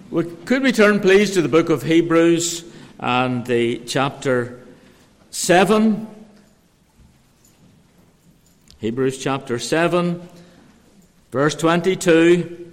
Could we turn, please, to the book of Hebrews and the chapter 7. Hebrews chapter 7, verse 22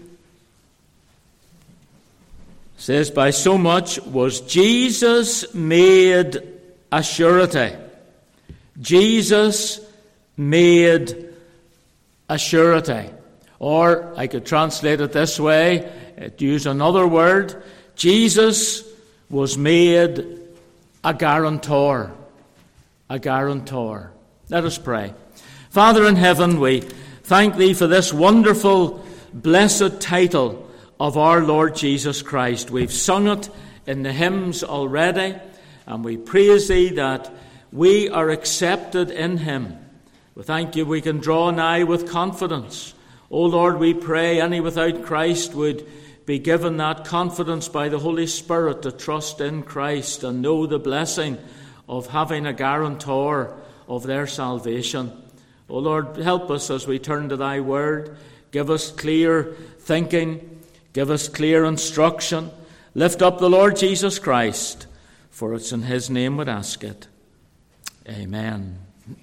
says, "By so much was Jesus made a surety." Jesus made a surety. Or I could translate it this way, use another word. Jesus was made a guarantor. A guarantor. Let us pray. Father in heaven, we thank Thee for this wonderful, blessed title of our Lord Jesus Christ. We've sung it in the hymns already, and we praise Thee that we are accepted in Him. We thank You we can draw nigh with confidence. O Lord, we pray any without Christ would be given that confidence by the Holy Spirit to trust in Christ and know the blessing of having a guarantor of their salvation. O Lord, help us as we turn to Thy word. Give us clear thinking. Give us clear instruction. Lift up the Lord Jesus Christ, for it's in His name we'd ask it. Amen.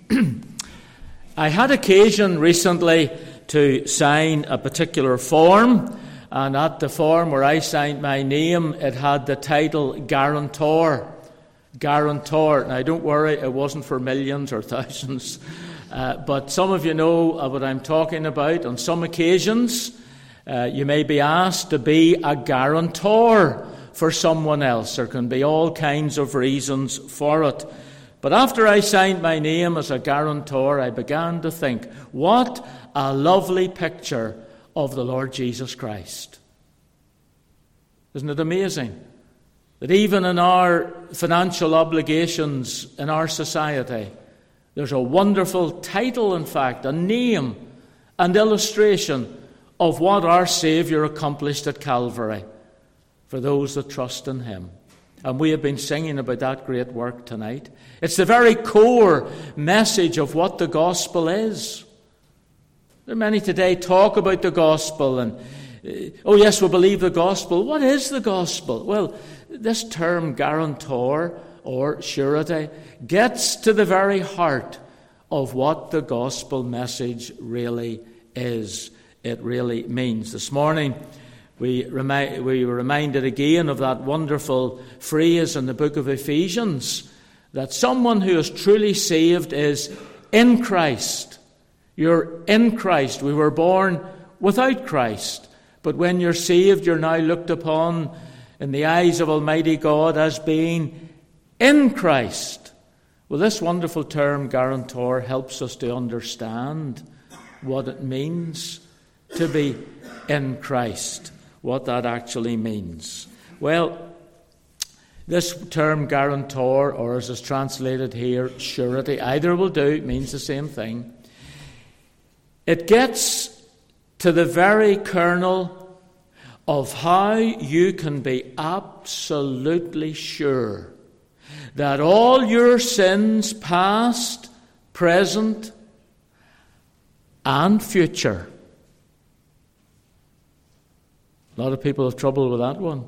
I had occasion recently to sign a particular form, and at the form where I signed my name, it had the title Guarantor. Guarantor. Now, don't worry, it wasn't for millions or thousands, but some of you know what I'm talking about. On some occasions, you may be asked to be a guarantor for someone else. There can be all kinds of reasons for it. But after I signed my name as a guarantor, I began to think, what a lovely picture of the Lord Jesus Christ. Isn't it amazing that even in our financial obligations in our society, there's a wonderful title, in fact, a name and illustration of what our Saviour accomplished at Calvary for those that trust in Him. And we have been singing about that great work tonight. It's the very core message of what the gospel is. There are many today talk about the gospel and, oh yes, we believe the gospel. What is the gospel? Well, this term guarantor or surety gets to the very heart of what the gospel message really is. It really means. This morning, we were reminded again of that wonderful phrase in the book of Ephesians, that someone who is truly saved is in Christ. You're in Christ. We were born without Christ. But when you're saved, you're now looked upon in the eyes of Almighty God as being in Christ. Well, this wonderful term, guarantor, helps us to understand what it means to be in Christ, what that actually means. Well, this term guarantor, or as is translated here, surety, either will do, it means the same thing. It gets to the very kernel of how you can be absolutely sure that all your sins, past, present, and future. A lot of people have trouble with that one.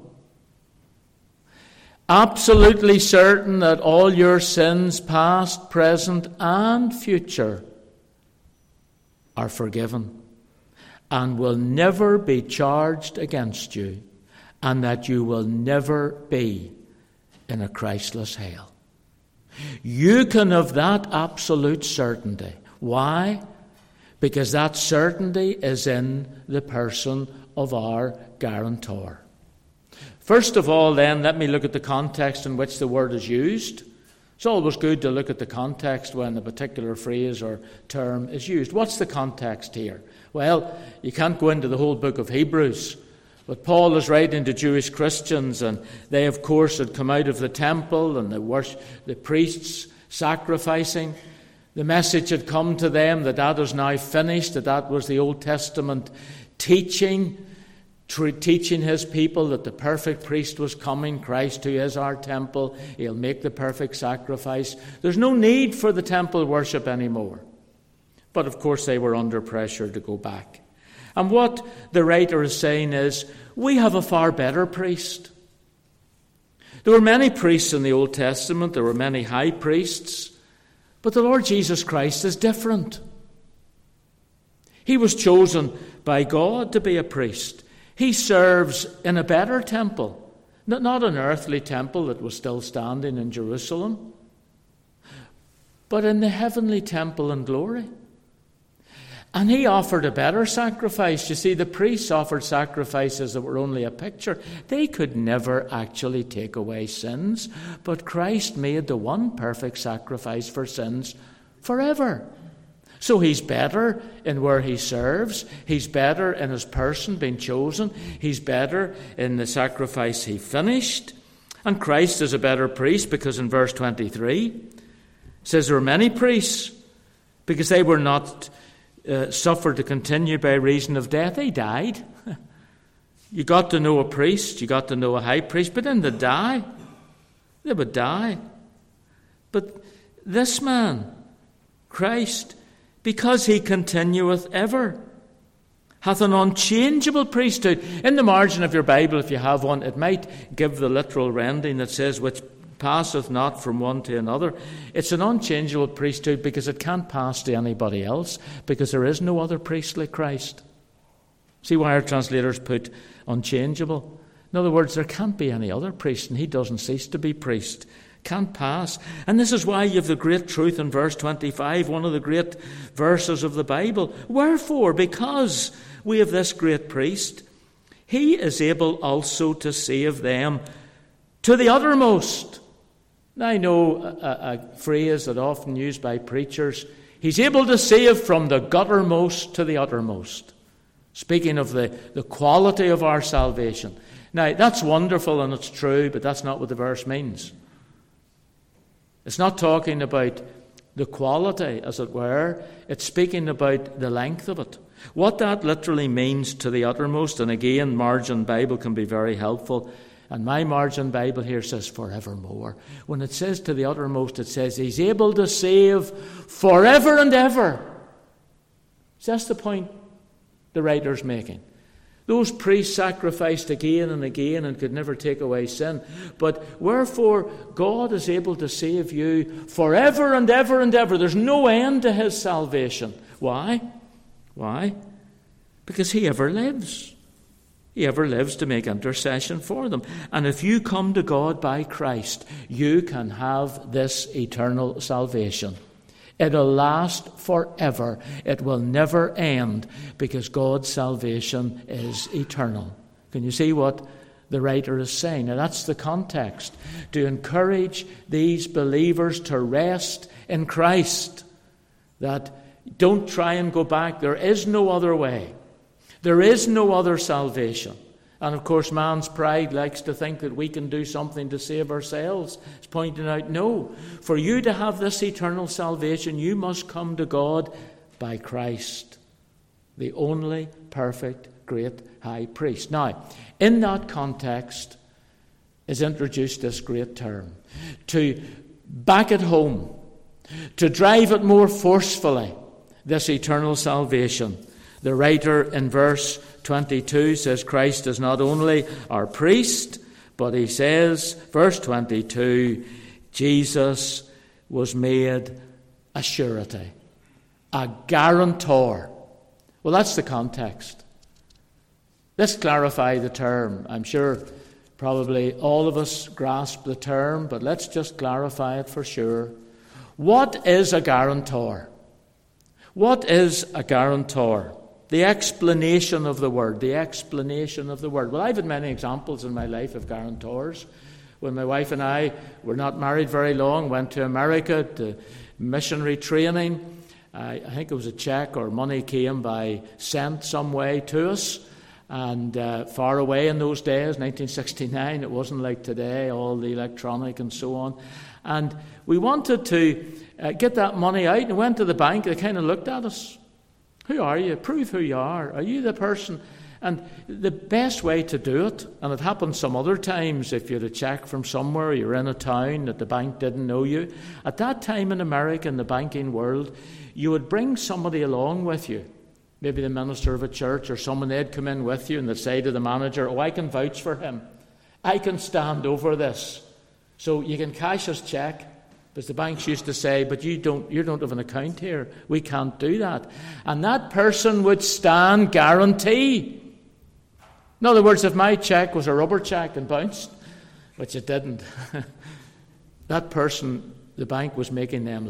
Absolutely certain that all your sins, past, present, and future, are forgiven and will never be charged against you, and that you will never be in a Christless hell. You can have that absolute certainty. Why? Because that certainty is in the person of our guarantor. First of all, then, let me look at the context in which the word is used. It's always good to look at the context when a particular phrase or term is used. What's the context here? Well, you can't go into the whole book of Hebrews, but Paul is writing to Jewish Christians, and they, of course, had come out of the temple and the priests sacrificing. The message had come to them that is now finished, that was the Old Testament teaching his people that the perfect priest was coming, Christ who is our temple. He'll make the perfect sacrifice. There's no need for the temple worship anymore. But of course they were under pressure to go back. And what the writer is saying is, we have a far better priest. There were many priests in the Old Testament. There were many high priests. But the Lord Jesus Christ is different. He was chosen by God to be a priest. He serves in a better temple. Not an earthly temple that was still standing in Jerusalem, but in the heavenly temple in glory. And he offered a better sacrifice. You see, the priests offered sacrifices that were only a picture. They could never actually take away sins. But Christ made the one perfect sacrifice for sins forever. So he's better in where he serves. He's better in his person being chosen. He's better in the sacrifice he finished. And Christ is a better priest because in verse 23 it says there were many priests because they were not suffered to continue by reason of death. They died. You got to know a priest, you got to know a high priest, but then they die. They would die. But this man, Christ, because he continueth ever, hath an unchangeable priesthood. In the margin of your Bible, if you have one, it might give the literal rendering that says, which passeth not from one to another. It's an unchangeable priesthood because it can't pass to anybody else, because there is no other priest like Christ. See why our translators put unchangeable? In other words, there can't be any other priest, and he doesn't cease to be priest. Can't pass. And this is why you have the great truth in verse 25, one of the great verses of the Bible. Wherefore, because we have this great priest, he is able also to save them to the uttermost. Now, I know a phrase that often used by preachers, he's able to save from the guttermost to the uttermost. Speaking of the quality of our salvation. Now, that's wonderful and it's true, but that's not what the verse means. It's not talking about the quality, as it were. It's speaking about the length of it. What that literally means to the uttermost, and again, margin Bible can be very helpful. And my margin Bible here says forevermore. When it says to the uttermost, it says he's able to save forever and ever. So that's the point the writer's making. Those priests sacrificed again and again and could never take away sin. But wherefore God is able to save you forever and ever and ever. There's no end to his salvation. Why? Why? Because he ever lives. He ever lives to make intercession for them. And if you come to God by Christ, you can have this eternal salvation. It'll last forever. It will never end because God's salvation is eternal. Can you see what the writer is saying? Now that's the context. To encourage these believers to rest in Christ. That don't try and go back. There is no other way. There is no other salvation. And of course, man's pride likes to think that we can do something to save ourselves. It's pointing out, no. For you to have this eternal salvation, you must come to God by Christ, the only perfect great high priest. Now, in that context is introduced this great term. To back it home, to drive it more forcefully, this eternal salvation. The writer in verse 22 says Christ is not only our priest, but he says, verse 22, Jesus was made a surety, a guarantor. Well, that's the context. Let's clarify the term. I'm sure probably all of us grasp the term, but let's just clarify it for sure. What is a guarantor? What is a guarantor? The explanation of the word. The explanation of the word. Well, I've had many examples in my life of guarantors. When my wife and I were not married very long, went to America to missionary training. I think it was a check or money came by sent some way to us. And far away in those days, 1969, it wasn't like today, all the electronic and so on. And we wanted to get that money out and went to the bank. They kind of looked at us. Who are you? Prove who you are. Are you the person? And the best way to do it, and it happened some other times if you had a check from somewhere, you're in a town that the bank didn't know you. At that time in America, in the banking world, you would bring somebody along with you maybe the minister of a church or someone, they'd come in with you and they'd say to the manager, "Oh, I can vouch for him. I can stand over this. So you can cash his check." Because the banks used to say, "But you don't have an account here. We can't do that." And that person would stand guarantee. In other words, if my check was a rubber check and bounced, which it didn't, that person, the bank was making them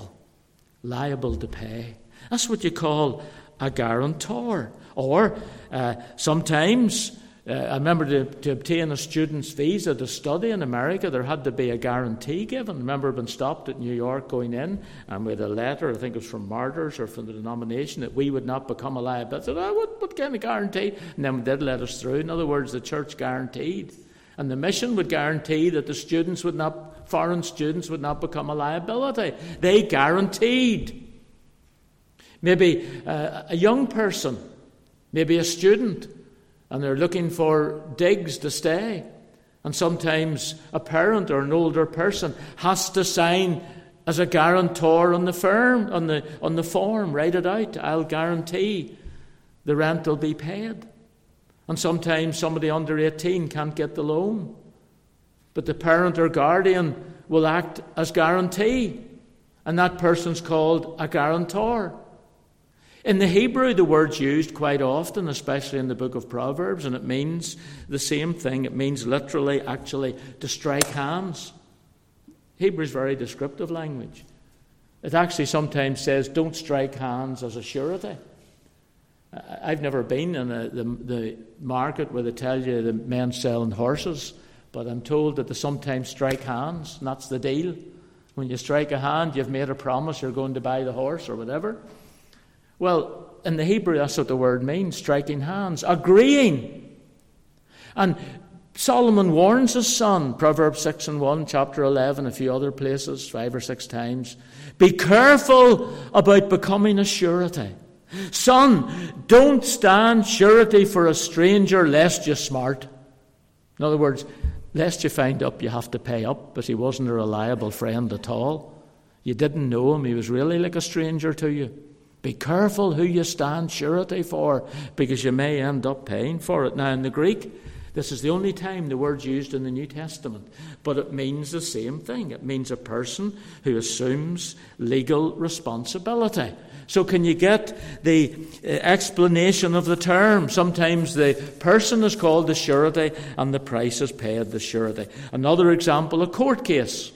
liable to pay. That's what you call a guarantor. Or sometimes, I remember to obtain a student's visa to study in America, there had to be a guarantee given. I remember being stopped at New York going in, and we had a letter, I think it was from Martyrs or from the denomination, that we would not become a liability. I said, what kind of guarantee? And then they did let us through. In other words, the church guaranteed. And the mission would guarantee that the foreign students would not become a liability. They guaranteed. Maybe a young person, maybe a student, and they're looking for digs to stay. And sometimes a parent or an older person has to sign as a guarantor on the firm, on the form, write it out. I'll guarantee the rent will be paid. And sometimes somebody under 18 can't get the loan, but the parent or guardian will act as guarantee, and that person's called a guarantor. In the Hebrew, the word's used quite often, especially in the book of Proverbs, and it means the same thing. It means literally, actually, to strike hands. Hebrew is very descriptive language. It actually sometimes says, don't strike hands as a surety. I've never been in the market where they tell you the men selling horses, but I'm told that they sometimes strike hands, and that's the deal. When you strike a hand, you've made a promise you're going to buy the horse or whatever. Well, in the Hebrew, that's what the word means, striking hands, agreeing. And Solomon warns his son, Proverbs 6:1, chapter 11, a few other places, 5 or 6 times, be careful about becoming a surety. Son, don't stand surety for a stranger lest you're smart. In other words, lest you find up you have to pay up, but he wasn't a reliable friend at all. You didn't know him, he was really like a stranger to you. Be careful who you stand surety for, because you may end up paying for it. Now, in the Greek, this is the only time the word's used in the New Testament, but it means the same thing. It means a person who assumes legal responsibility. So can you get the explanation of the term? Sometimes the person is called the surety and the price is paid the surety. Another example, a court case.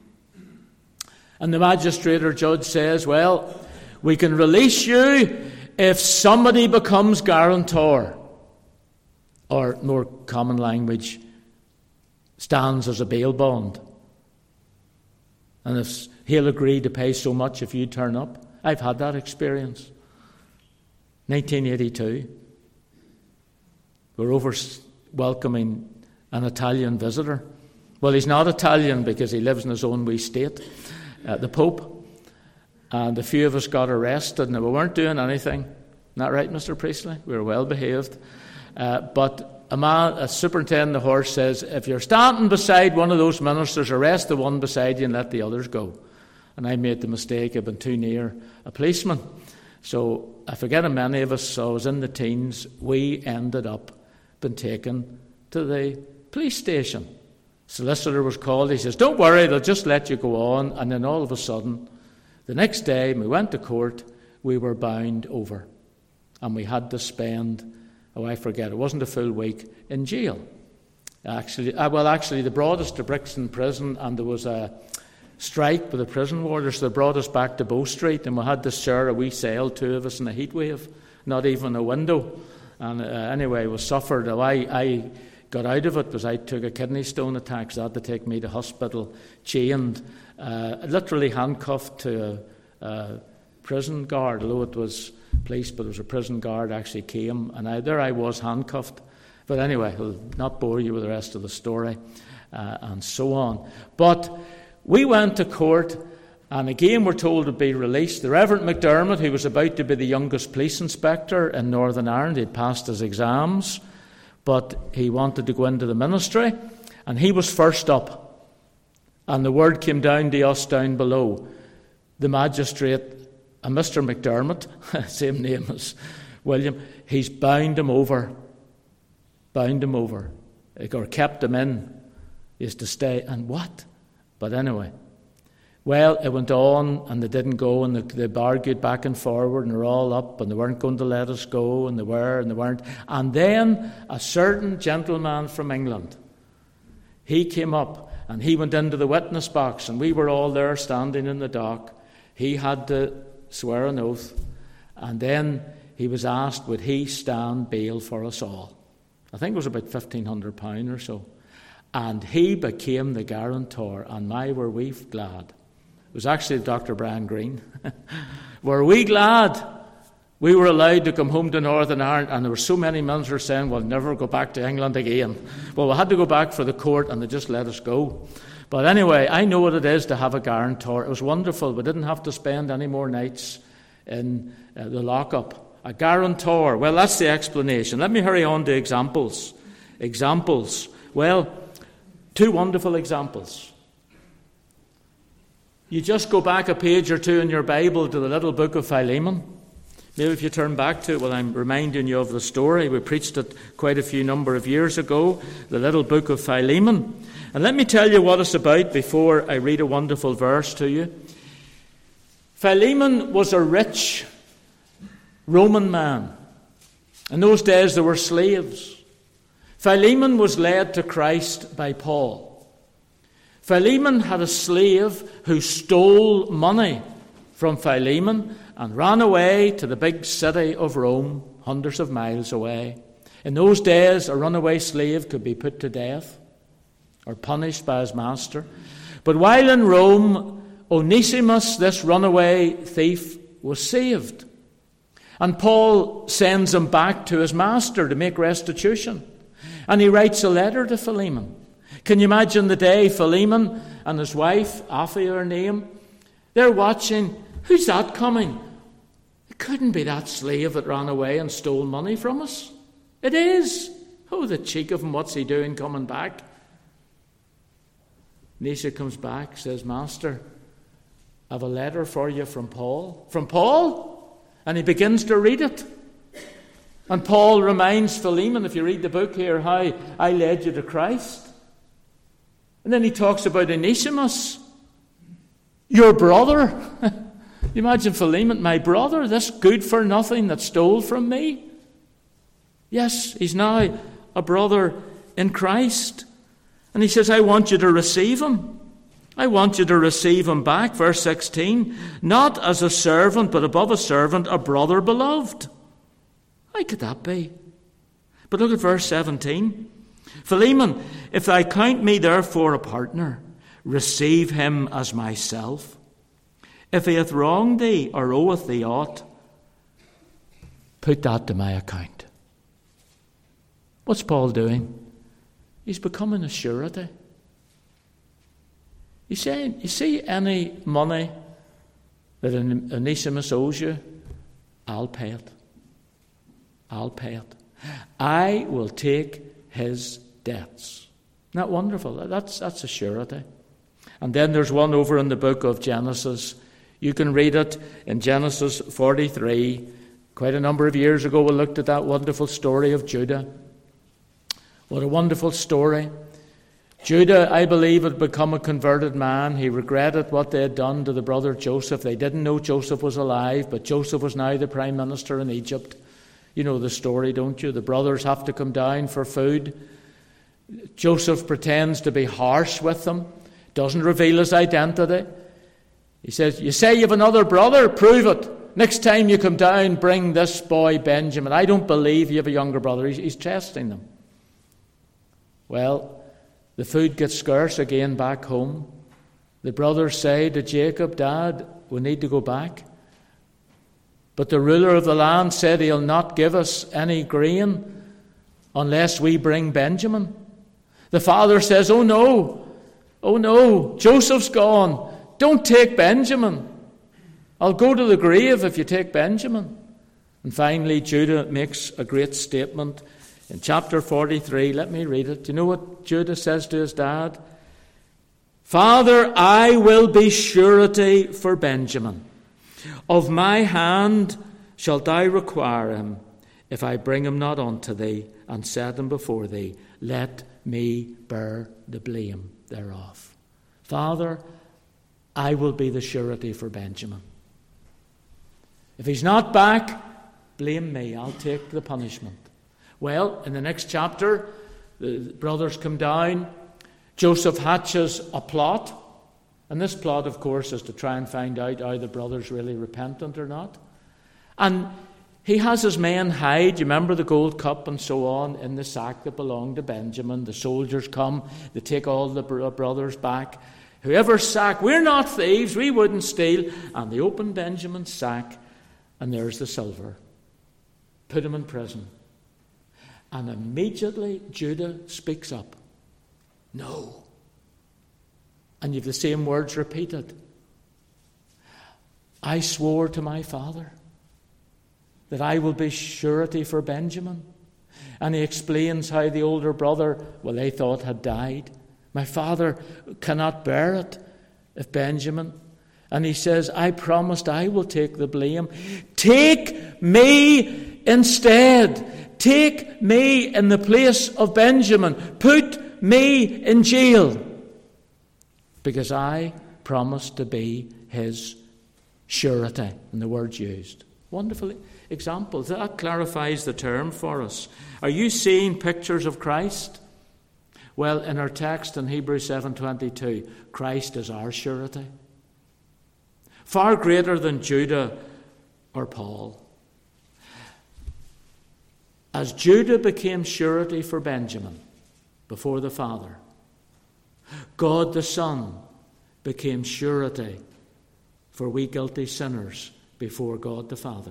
And the magistrate or judge says, well, we can release you if somebody becomes guarantor. Or, more common language, stands as a bail bond. And if he'll agree to pay so much if you turn up. I've had that experience. 1982. We're over welcoming an Italian visitor. Well, he's not Italian because he lives in his own wee state, the Pope. And a few of us got arrested, and we weren't doing anything. Not right, Mr. Priestley? We were well behaved. But a superintendent of the horse says, if you're standing beside one of those ministers, arrest the one beside you and let the others go. And I made the mistake of being too near a policeman. So I forget how many of us, so I was in the teens, we ended up being taken to the police station. Solicitor was called. He says, don't worry, they'll just let you go on. And then all of a sudden, the next day, we went to court, we were bound over. And we had to spend, I forget, it wasn't a full week, in jail. Actually, they brought us to Brixton Prison, and there was a strike with the prison warders. They brought us back to Bow Street, and we had to share a wee cell, 2 of us in a heat wave, not even a window. And anyway, we suffered. I got out of it because I took a kidney stone attack, so they had to take me to hospital, chained, literally handcuffed to a prison guard, although it was police, but it was a prison guard actually came, and there I was handcuffed. But anyway, I'll not bore you with the rest of the story, and so on. But we went to court, and again we're told to be released. The Reverend McDermott, who was about to be the youngest police inspector in Northern Ireland, he'd passed his exams, but he wanted to go into the ministry, and he was first up. And the word came down to us down below. The magistrate a Mr. McDermott, same name as William, he's bound him over. Bound him over. Or kept him in. He used to stay. And what? But anyway. Well, it went on, and they didn't go, and they argued back and forward, and they're all up, and they weren't going to let us go, and they were, and they weren't. And then a certain gentleman from England, he came up, and he went into the witness box, and we were all there standing in the dock. He had to swear an oath, and then he was asked, would he stand bail for us all? I think it was about £1,500 or so. And he became the guarantor, and my, were we glad. It was actually Dr. Brian Green. Were we glad we were allowed to come home to Northern Ireland? And there were so many ministers saying, we'll never go back to England again. Well, we had to go back for the court, and they just let us go. But anyway, I know what it is to have a guarantor. It was wonderful. We didn't have to spend any more nights in the lockup. A guarantor. Well, that's the explanation. Let me hurry on to examples. Examples. Well, two wonderful examples. You just go back a page or two in your Bible to the little book of Philemon. Maybe if you turn back to it, well, I'm reminding you of the story. We preached it quite a few number of years ago, the little book of Philemon. And let me tell you what it's about before I read a wonderful verse to you. Philemon was a rich Roman man. In those days there were slaves. Philemon was led to Christ by Paul. Philemon had a slave who stole money from Philemon and ran away to the big city of Rome, hundreds of miles away. In those days, a runaway slave could be put to death or punished by his master. But while in Rome, Onesimus, this runaway thief, was saved. And Paul sends him back to his master to make restitution. And he writes a letter to Philemon. Can you imagine the day Philemon and his wife, Apphia her name, they're watching, who's that coming? It couldn't be that slave that ran away and stole money from us. It is. Oh, the cheek of him, what's he doing coming back? Nisha comes back, says, Master, I have a letter for you from Paul. From Paul? And he begins to read it. And Paul reminds Philemon, if you read the book here, how I led you to Christ. And then he talks about Onesimus, your brother. You imagine Philemon, my brother, this good-for-nothing that stole from me. Yes, he's now a brother in Christ. And he says, I want you to receive him. I want you to receive him back. Verse 16, not as a servant, but above a servant, a brother beloved. How could that be? But look at verse 17. Philemon, if thou count me therefore a partner, receive him as myself. If he hath wronged thee or oweth thee aught, put that to my account. What's Paul doing? He's becoming a surety. He's saying, you see any money that Onesimus owes you, I'll pay it. I'll pay it. I will take his debts. Isn't that wonderful? That's a surety. And then there's one over in the book of Genesis. You can read it in Genesis 43. Quite a number of years ago we looked at that wonderful story of Judah. What a wonderful story. Judah, I believe, had become a converted man. He regretted what they had done to the brother Joseph. They didn't know Joseph was alive, but Joseph was now the prime minister in Egypt. You know the story, don't you? The brothers have to come down for food. Joseph pretends to be harsh with them, doesn't reveal his identity. He says, you say you have another brother? Prove it. Next time you come down, bring this boy Benjamin. I don't believe you have a younger brother. He's testing them. Well, the food gets scarce again back home. The brothers say to Jacob, Dad, we need to go back. But the ruler of the land said he'll not give us any grain unless we bring Benjamin. The father says, oh no, Joseph's gone. Don't take Benjamin. I'll go to the grave if you take Benjamin. And finally, Judah makes a great statement in chapter 43. Let me read it. Do you know what Judah says to his dad? Father, I will be surety for Benjamin. Of my hand shalt thou require him, if I bring him not unto thee, and set him before thee. Let me bear the blame thereof. Father, I will be the surety for Benjamin. If he's not back, blame me. I'll take the punishment. Well, in the next chapter, the brothers come down. Joseph hatches a plot. And this plot, of course, is to try and find out are the brothers really repentant or not. And he has his men hide, you remember the gold cup and so on, in the sack that belonged to Benjamin. The soldiers come, they take all the brothers back. Whoever's sack, we're not thieves, we wouldn't steal. And they open Benjamin's sack, and there's the silver. Put him in prison. And immediately Judah speaks up. No. And you have the same words repeated. I swore to my father that I will be surety for Benjamin. And he explains how the older brother, well, they thought had died. My father cannot bear it if Benjamin. And he says, I promised I will take the blame. Take me instead. Take me in the place of Benjamin. Put me in jail. Because I promised to be his surety. And the word's used. Wonderful example. That clarifies the term for us. Are you seeing pictures of Christ? Well, in our text in Hebrews 7:22, Christ is our surety. Far greater than Judah or Paul. As Judah became surety for Benjamin before the Father, God the Son became surety for we guilty sinners before God the Father.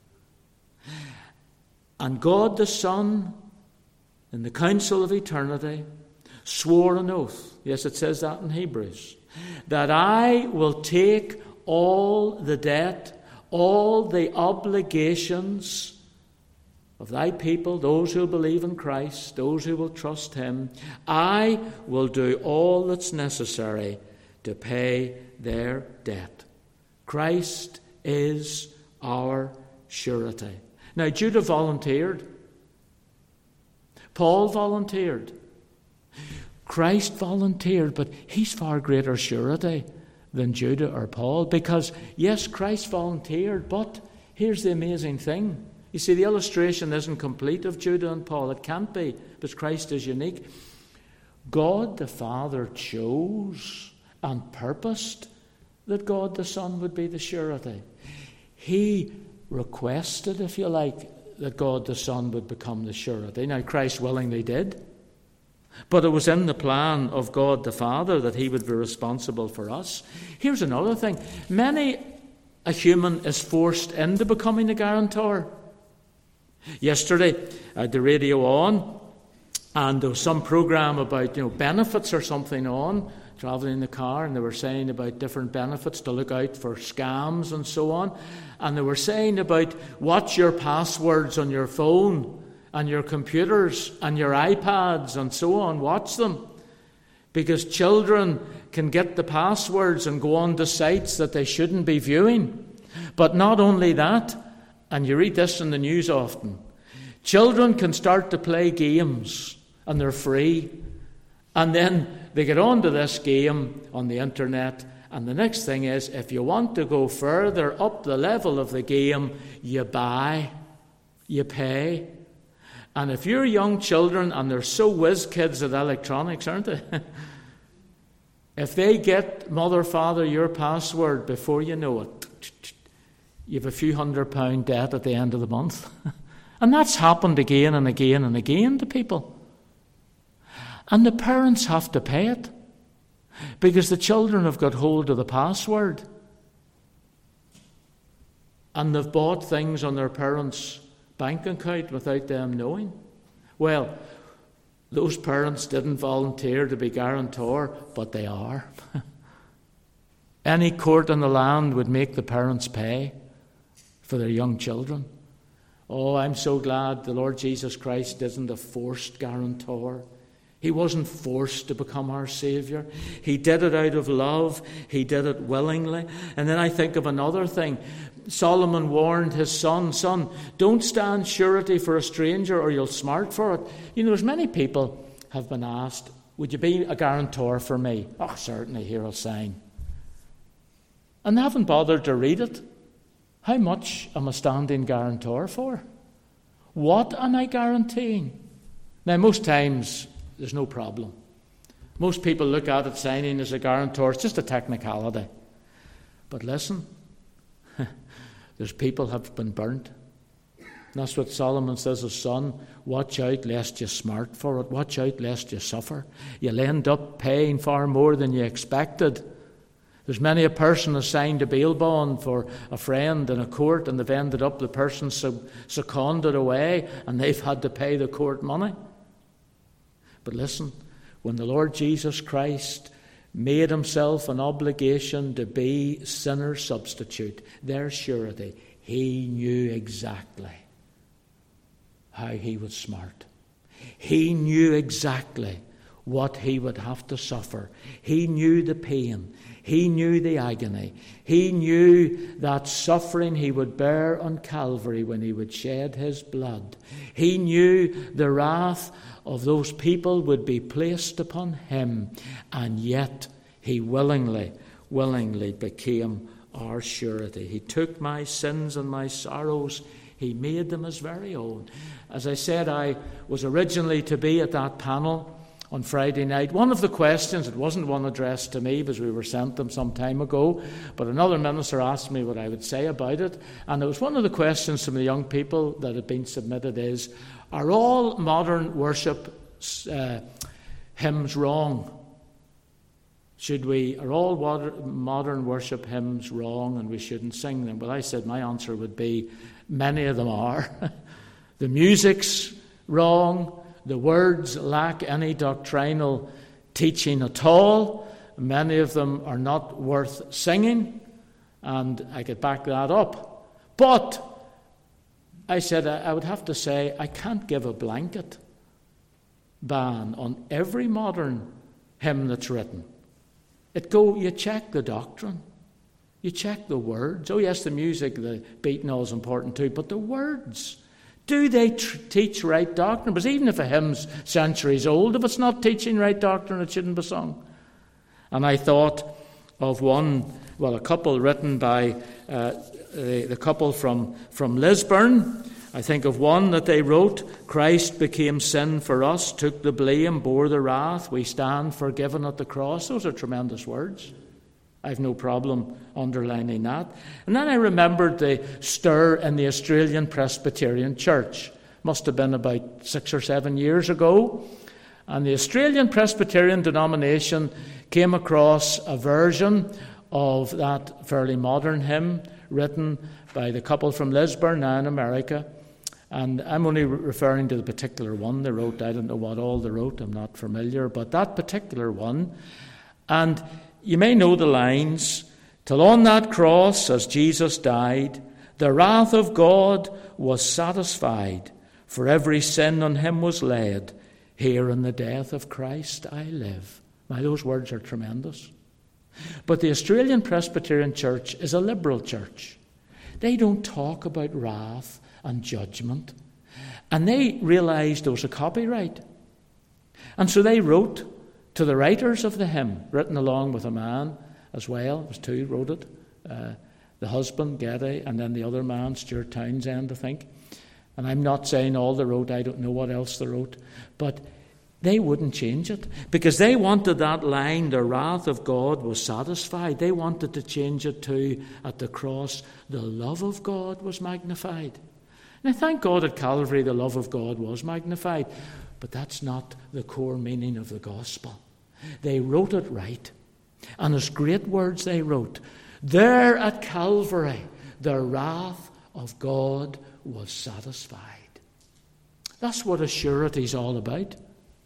And God the Son, in the council of eternity, swore an oath, yes, it says that in Hebrews, that I will take all the debt, all the obligations of thy people, those who believe in Christ, those who will trust him. I will do all that's necessary to pay their debt. Christ is our surety. Now, Judah volunteered. Paul volunteered. Christ volunteered, but he's far greater surety than Judah or Paul, because, yes, Christ volunteered, but here's the amazing thing. You see, the illustration isn't complete of Judah and Paul. It can't be, because Christ is unique. God the Father chose and purposed that God the Son would be the surety. He requested, if you like, that God the Son would become the surety. Now, Christ willingly did. But it was in the plan of God the Father that he would be responsible for us. Here's another thing. Many a human is forced into becoming a guarantor. Yesterday, I had the radio on, and there was some program about benefits or something on, travelling in the car, and they were saying about different benefits to look out for scams and so on. And they were saying about watch your passwords on your phone and your computers and your iPads and so on. Watch them. Because children can get the passwords and go on to sites that they shouldn't be viewing. But not only that, and you read this in the news often, children can start to play games and they're free. And then they get onto this game on the internet, and the next thing is, if you want to go further up the level of the game, you buy, you pay. And if you're young children, and they're so whiz kids at electronics, aren't they? If they get, mother, father, your password before you know it, you have a few £100 debt at the end of the month. And that's happened again and again and again to people. And the parents have to pay it because the children have got hold of the password. And they've bought things on their parents' bank account without them knowing. Well, those parents didn't volunteer to be guarantor, but they are. Any court in the land would make the parents pay for their young children. Oh, I'm so glad the Lord Jesus Christ isn't a forced guarantor. He wasn't forced to become our Saviour. He did it out of love. He did it willingly. And then I think of another thing. Solomon warned his son, don't stand surety for a stranger or you'll smart for it. You know, there's many people have been asked, would you be a guarantor for me? Oh, certainly, here I'll sign. And they haven't bothered to read it. How much am I standing guarantor for? What am I guaranteeing? Now, most times, there's no problem. Most people look at it, signing as a guarantor. It's just a technicality. But listen, there's people have been burnt. And that's what Solomon says to his son. Watch out lest you smart for it. Watch out lest you suffer. You'll end up paying far more than you expected. There's many a person has signed a bail bond for a friend in a court, and they've ended up, the person seconded away, and they've had to pay the court money. But listen, when the Lord Jesus Christ made himself an obligation to be sinner's substitute, their surety, he knew exactly how he would smart. He knew exactly what he would have to suffer. He knew the pain. He knew the agony. He knew that suffering he would bear on Calvary when he would shed his blood. He knew the wrath of those people would be placed upon him, and yet he willingly became our surety. He took my sins and my sorrows. He made them his very own. As I said, I was originally to be at that panel on Friday night. One of the questions, it wasn't one addressed to me because we were sent them some time ago, but another minister asked me what I would say about it, and it was one of the questions from the young people that had been submitted is, are all modern worship hymns wrong? Are all modern worship hymns wrong and we shouldn't sing them? Well, I said my answer would be, many of them are. The music's wrong. The words lack any doctrinal teaching at all. Many of them are not worth singing, and I could back that up. But I said I would have to say I can't give a blanket ban on every modern hymn that's written. You check the doctrine. You check the words. Oh yes, the music, the beat and all is important too, but the words. Do they teach right doctrine? Because even if a hymn's centuries old, if it's not teaching right doctrine, it shouldn't be sung. And I thought of a couple written by the couple from Lisburn. I think of one that they wrote, Christ became sin for us, took the blame, bore the wrath, we stand forgiven at the cross. Those are tremendous words. I've no problem underlining that. And then I remembered the stir in the Australian Presbyterian Church. Must have been about 6 or 7 years ago. And the Australian Presbyterian denomination came across a version of that fairly modern hymn written by the couple from Lisburn, now in America. And I'm only referring to the particular one they wrote. I don't know what all they wrote. I'm not familiar. But that particular one. And you may know the lines, till on that cross, as Jesus died, the wrath of God was satisfied, for every sin on him was laid. Here in the death of Christ I live. Now those words are tremendous. But the Australian Presbyterian Church is a liberal church. They don't talk about wrath and judgment. And they realised there was a copyright. And so they wrote to the writers of the hymn, written along with a man as well. It was two wrote it. The husband, Geddy, and then the other man, Stuart Townsend, I think. And I'm not saying all they wrote. I don't know what else they wrote. But they wouldn't change it because they wanted that line, the wrath of God was satisfied. They wanted to change it to, at the cross, the love of God was magnified. Now, thank God at Calvary the love of God was magnified. But that's not the core meaning of the gospel. They wrote it right. And there's great words they wrote. There at Calvary, the wrath of God was satisfied. That's what a surety is all about.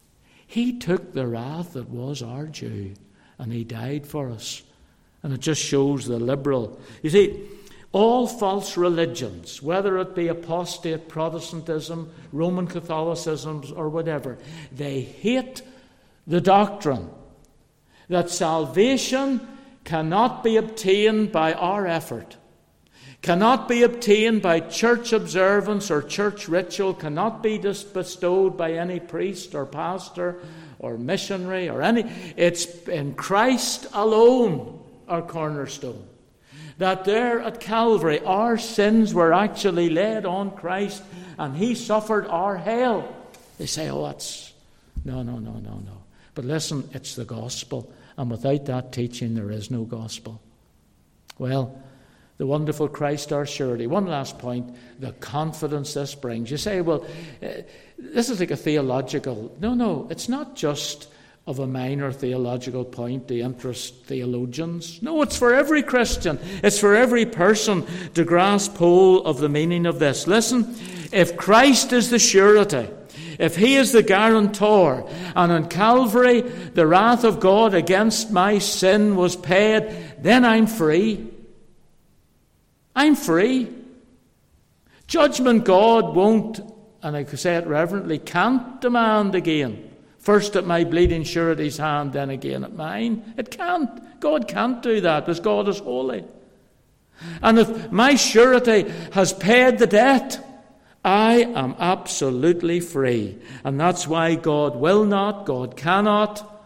He took the wrath that was our due, and he died for us. And it just shows the liberal. You see, all false religions, whether it be apostate Protestantism, Roman Catholicism, or whatever, they hate the doctrine that salvation cannot be obtained by our effort, cannot be obtained by church observance or church ritual, cannot be bestowed by any priest or pastor or missionary or any. It's in Christ alone, our cornerstone. That there at Calvary, our sins were actually laid on Christ and he suffered our hell. They say, oh, that's... No. But listen, it's the gospel. And without that teaching, there is no gospel. Well, the wonderful Christ our surety. One last point, the confidence this brings. You say, well, this is like a theological... No, it's not just of a minor theological point to interest theologians. No, it's for every Christian. It's for every person to grasp hold of the meaning of this. Listen, if Christ is the surety, if he is the guarantor, and on Calvary the wrath of God against my sin was paid, then I'm free. I'm free. Judgment God won't, and I could say it reverently, can't demand again. First at my bleeding surety's hand, then again at mine. It can't. God can't do that because God is holy. And if my surety has paid the debt, I am absolutely free. And that's why God will not, God cannot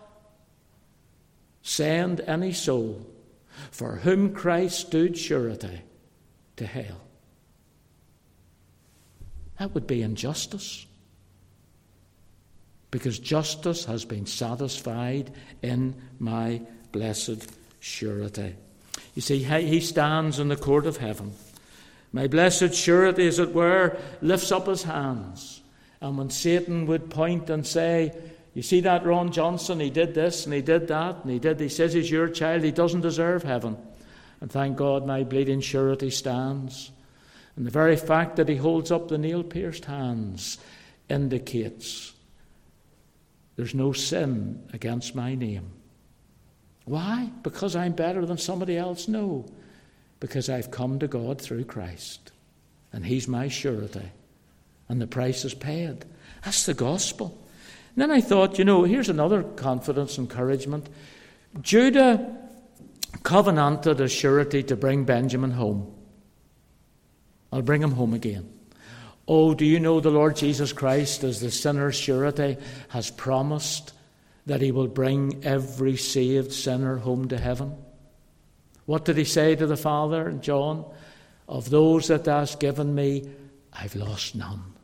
send any soul for whom Christ stood surety to hell. That would be injustice. Because justice has been satisfied in my blessed surety. You see, he stands in the court of heaven. My blessed surety, as it were, lifts up his hands. And when Satan would point and say, you see that Ron Johnson, he did this and he did that, and he says he's your child, he doesn't deserve heaven. And thank God my bleeding surety stands. And the very fact that he holds up the nail-pierced hands indicates there's no sin against my name. Why? Because I'm better than somebody else? No. Because I've come to God through Christ. And he's my surety. And the price is paid. That's the gospel. And then I thought, here's another confidence, encouragement. Judah covenanted a surety to bring Benjamin home. I'll bring him home again. Oh, do you know the Lord Jesus Christ, as the sinner's surety, has promised that he will bring every saved sinner home to heaven? What did he say to the Father in John? Of those that thou hast given me, I've lost none.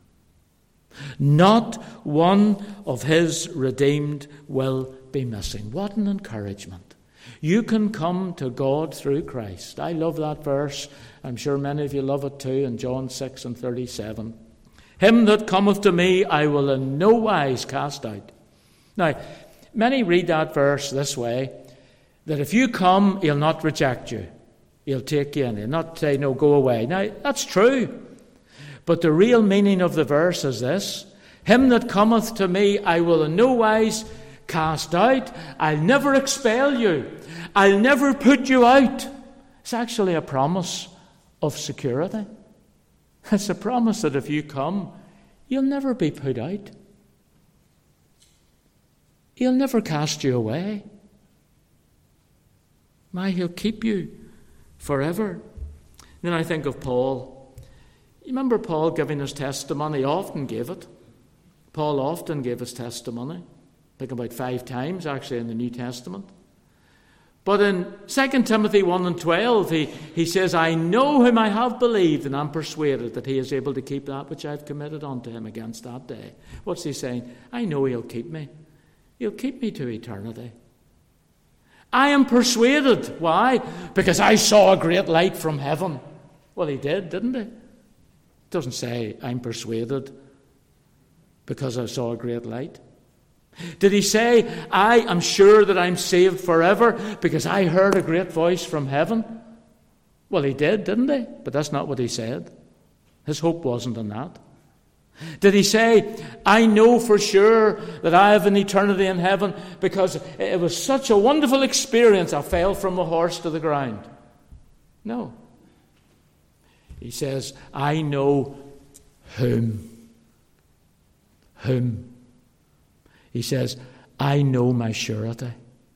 Not one of his redeemed will be missing. What an encouragement. You can come to God through Christ. I love that verse. I'm sure many of you love it too, in John 6:37. Him that cometh to me, I will in no wise cast out. Now, many read that verse this way, that if you come, he'll not reject you. He'll take you in. He'll not say, no, go away. Now, that's true. But the real meaning of the verse is this. Him that cometh to me, I will in no wise cast out. I'll never expel you. I'll never put you out. It's actually a promise of security. It's a promise that if you come, you'll never be put out. He'll never cast you away. He'll keep you forever. Then I think of Paul. You remember Paul giving his testimony? He often gave it. Paul often gave his testimony. I think about 5 times actually in the New Testament. But in 2 Timothy 1:12, he says, I know whom I have believed, and I'm persuaded that he is able to keep that which I've committed unto him against that day. What's he saying? I know he'll keep me. He'll keep me to eternity. I am persuaded. Why? Because I saw a great light from heaven. Well, he did, didn't he? It doesn't say, I'm persuaded because I saw a great light. Did he say, I am sure that I'm saved forever because I heard a great voice from heaven? Well, he did, didn't he? But that's not what he said. His hope wasn't in that. Did he say, I know for sure that I have an eternity in heaven because it was such a wonderful experience I fell from a horse to the ground? No. He says, I know whom. Whom. He says, I know my surety.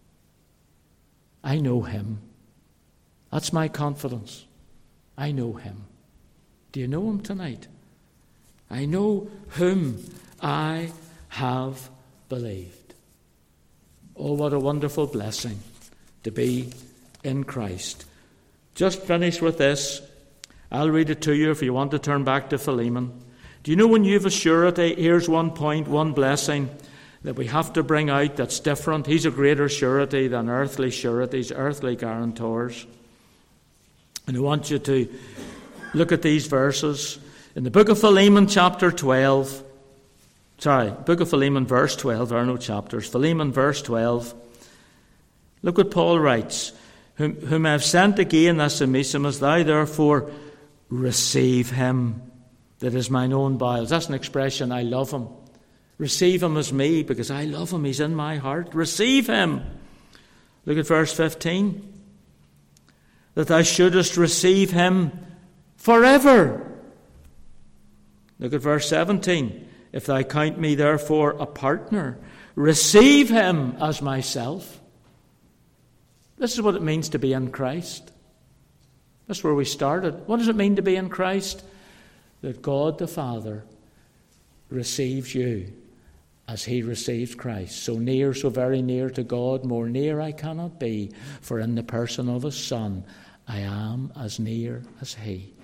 I know him. That's my confidence. I know him. Do you know him tonight? I know whom I have believed. Oh, what a wonderful blessing to be in Christ. Just finish with this. I'll read it to you if you want to turn back to Philemon. Do you know when you have a surety, here's one point, one blessing that we have to bring out that's different. He's a greater surety than earthly sureties, earthly guarantors. And I want you to look at these verses. In the book of Philemon, chapter 12, book of Philemon, verse 12, there are no chapters. Philemon, verse 12. Look what Paul writes. Whom I have sent again as Onesimus, thou therefore receive him, that is mine own bowels. That's an expression, I love him. Receive him as me, because I love him. He's in my heart. Receive him. Look at verse 15. That thou shouldest receive him forever. Look at verse 17. If thou count me therefore a partner, receive him as myself. This is what it means to be in Christ. That's where we started. What does it mean to be in Christ? That God the Father receives you as he receives Christ. So near, so very near to God, more near I cannot be, for in the person of his Son I am as near as he.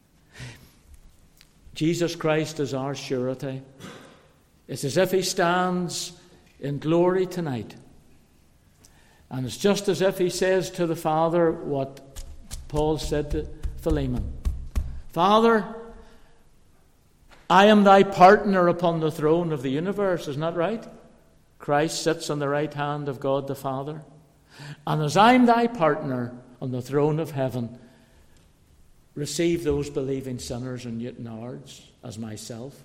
Jesus Christ is our surety. It's as if he stands in glory tonight. And it's just as if he says to the Father what Paul said to Philemon. Father, I am thy partner upon the throne of the universe. Isn't that right? Christ sits on the right hand of God the Father. And as I'm thy partner on the throne of heaven, receive those believing sinners in Newton Ards as myself.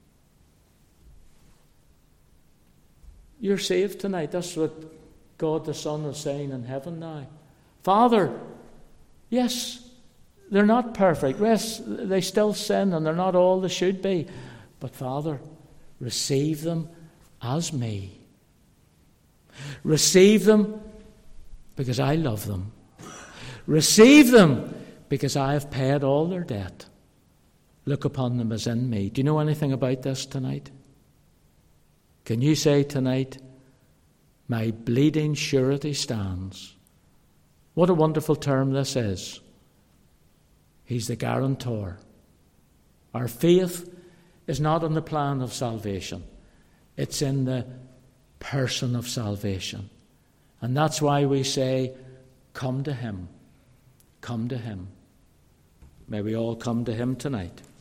You're saved tonight. That's what God the Son is saying in heaven now. Father, yes, they're not perfect. Yes, they still sin and they're not all they should be. But Father, receive them as me. Receive them because I love them. Receive them because I have paid all their debt. Look upon them as in me. Do you know anything about this tonight? Can you say tonight, my bleeding surety stands? What a wonderful term this is. He's the guarantor. Our faith is not in the plan of salvation. It's in the person of salvation. And that's why we say, come to him. Come to him. May we all come to him tonight.